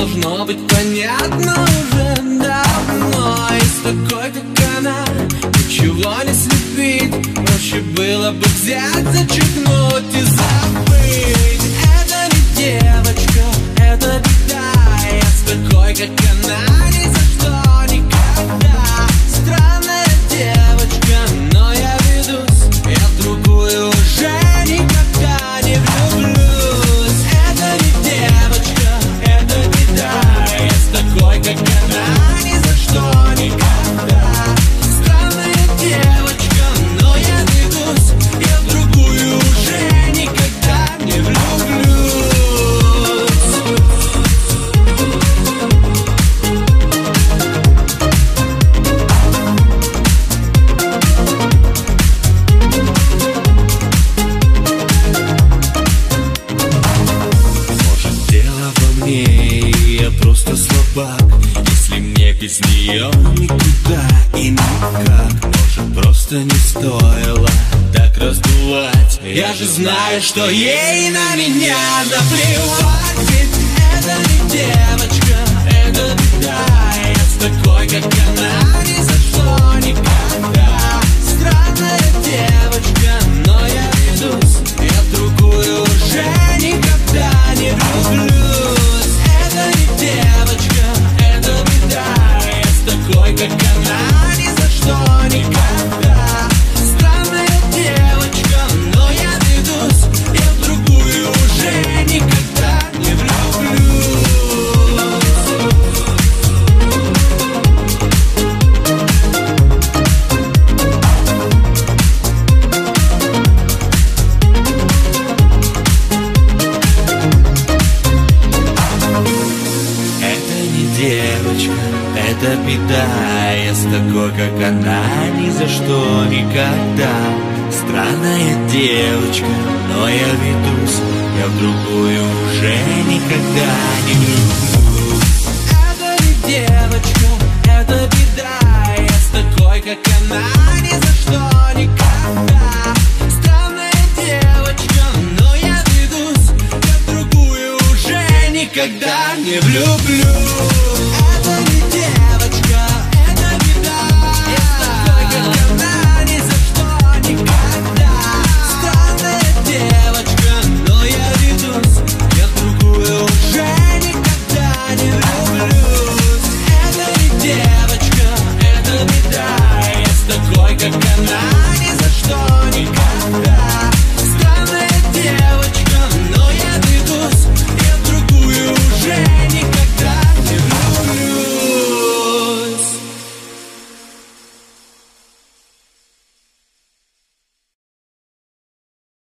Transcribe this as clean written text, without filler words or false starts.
должно быть понятно уже давно. И с такой, как она, ничего не слепить. Проще было бы взять, зачеркнуть и забыть. Это не девочка, это беда. Я с такой, как она, ни за что никогда. Странная девочка, но я ведусь. Я в другую уже никогда не влюблюсь. Это не девочка, это беда. Я с такой, как она, ни за что никогда. Странная девочка, но я ведусь. Я в другую уже никогда не влюблюсь. Может, дело во мне, и я просто слабак. Если мне без нее никуда и никак. Может, просто не стоило так раздувать. Я же знаю, что ей на меня наплевать. Ведь это не девочка, это беда. Я с такой, как она, ни за что никогда. Странная девочка, но я ведусь. Я в другую уже никогда не влюблюсь. Это не девочка, это беда. Я с такой, как она, ни за что никогда. Странная девочка, но я ведусь. Я в другую уже никогда не влюблюсь. Это не девочка, это беда. Я с такой, как она, ни за что никогда. Странная девочка, но я ведусь. Я в другую уже никогда не влюблюсь. Это не девочка, это беда. Я с такой, как она, ни за что никогда. Странная девочка, но я ведусь. Я в другую уже никогда не влюблюсь.